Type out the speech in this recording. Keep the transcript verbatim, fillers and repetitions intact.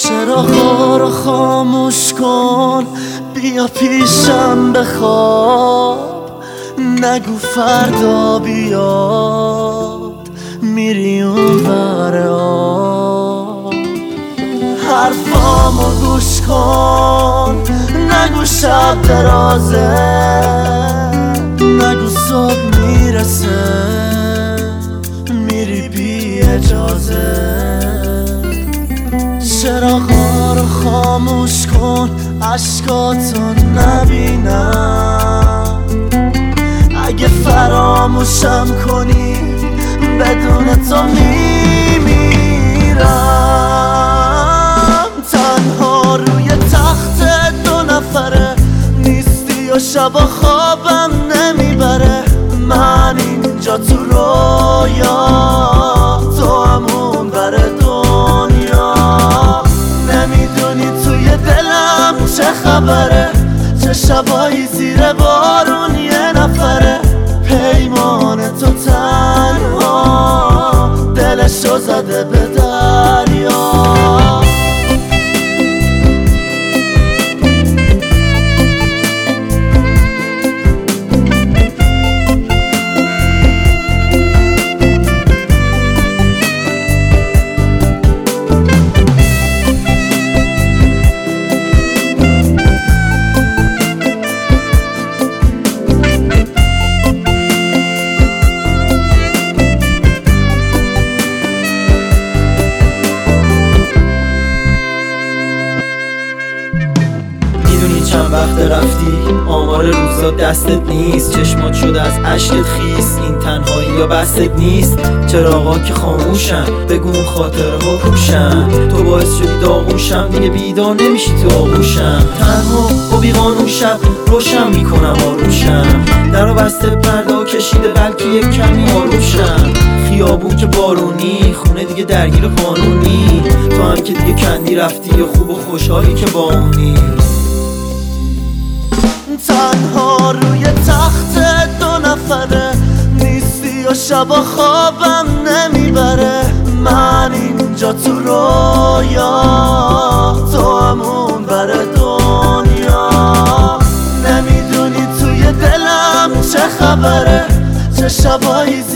چراغا رو خاموش کن، بیا پیشم بخواب، نگو فردا بیاد میری اون بر آب. حرفامو گوش کن، نگو شب درازه، نگو صبح میرسه میری بی اجازه. چراغا رو خاموش کن، عشقاتو نبینم، اگه فراموشم کنی بدون تو میمیرم. تنها روی تخت دو نفره نیستی و شبا خوابم نمیبره، من اینجا تو رویا تو همون بر دنیا. نمیدونی توی دلم چه خبره، چه شبایی زیر بارون یه نفره، پیمان تو تنها دلشو زده به دریا. چند وقت رفتی، آمار روزا دستت نیست، چشمات شده از عشقت خیس، این تنهایی یا بستت نیست. چراغا که خاموشن، بگو اون خاطره ها روشن، تو باعث شدی داغوشم، دیگه بیدار نمیشی تو آغوشم. تنها و بیقانون شب روشن میکنم آروشم، درو بسته پرده کشیده بلکه یک کمی آروشم. خیابون که بارونی، خونه دیگه درگیر قانونی، تو هم که دیگه کندی رفتی و خوب و خوشحالی که با اونی. تنها روی تخت دو نفره نیستی و شبا خوابم نمیبره، من اینجا تو رویا تو همون بر دنیا. نمیدونی توی دلم چه خبره، چه شبایی